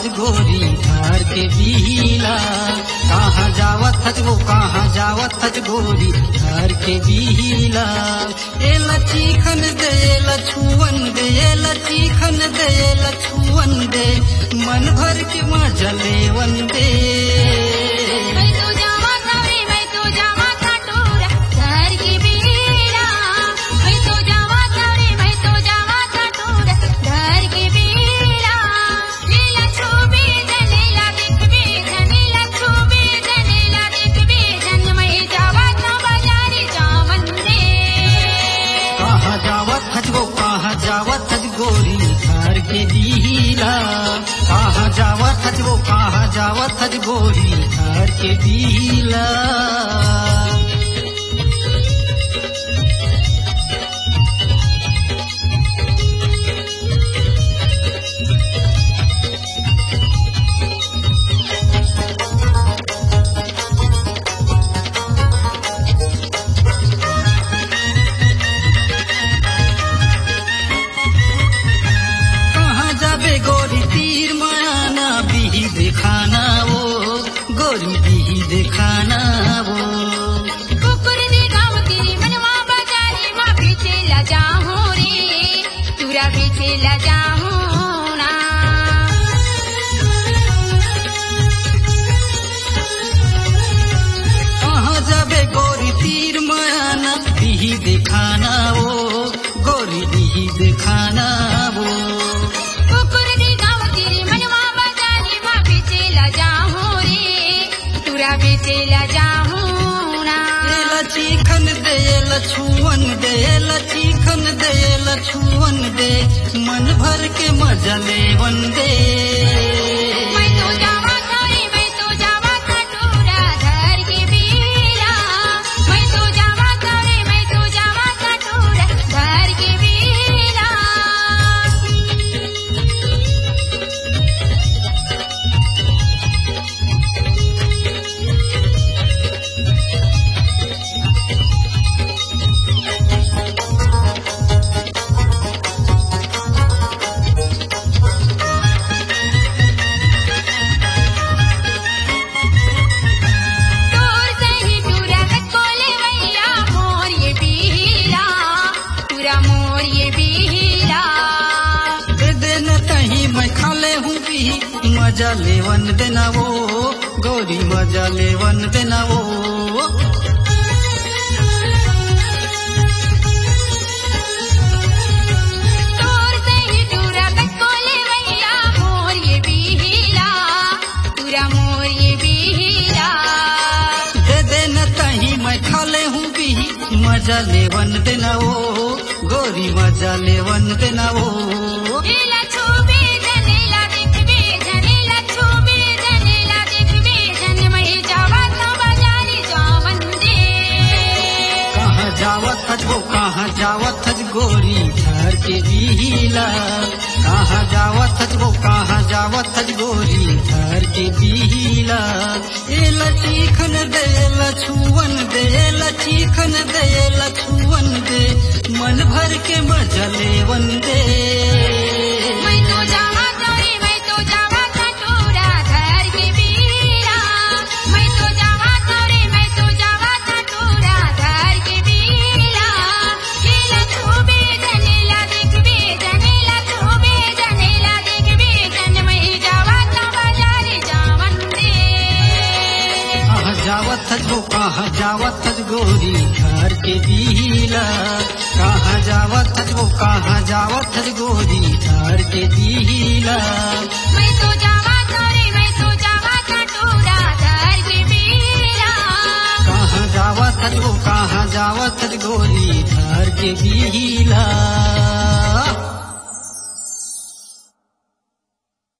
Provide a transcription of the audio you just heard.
हज गोरी घर के बीला। कहाँ जावत हज वो कहाँ जावत हज गोरी घर के बीला। ए लचीखन दे लछुअन दे लचीखन दे लछुअन दे मन भर के मजा लेवन दे। जावत हज गोरी घर के बीला। कहाँ जावत हज वो कहाँ जावत हज गोरी घर के बीला। गोरी तीर माना बिही दिखाना वो गोरी बिही दिखाना वो। कुकुर दे गाँव तेरी मनवा बाजारी माँ पीछे ला जाऊँ रे तुरा पीछे ला जाऊँ ना। कहाँ जाबे गोरी तीर माना बिही दिखाना वो गोरी बिही दिखाना वो। लचीखन दे लछुअन दे लचीखन दे लछुअन दे मन भर के मजा लेवन दे। मैं तो जावा थारे मैं तो जावा खटोरा घर के बीला। मैं तो जावा थारे मैं तो जावा खटोरा घर के बीला। मजा लेवन देना वो गोरी मजा लेवन देना वो। तोर सही टूरा कटकोले भैया मोर ये बीला तुरा मोर ये बीला। दे देना तही मैं खाले हूँ भी मजा लेवन देना वो गोरी मजा लेवन देना वो। जावत हज वो कहाँ जावत हज गोरी घर के बीला। कहाँ जावत हज वो कहाँ जावत हज गोरी घर के बीला। ए लचीखन दे लछुअन दे लचीखन दे लछुअन दे मन भर के मजा लेवन दे। मैं तो जावा थारे मैं तो जावा खटोरा घर के बीला। मैं तो जावा थारे मैं तो जावा खटोरा घर के बीला। लीला खूबे जनेला देखबे जनेला खूबे जनेला देखबे जन मैं जावा ता बाजारे जावन दे। कहाँ जावत हज वो कहाँ जावत हज गोरी घर के बीला। कहाँ जावत हज वो कहाँ जावत हज गोरी घर के बीला। मैं तो जावा थारे मैं तो जावा खटोरा घर के बीला। कहाँ जावत हज वो कहाँ जावत हज गोरी घर के बीला।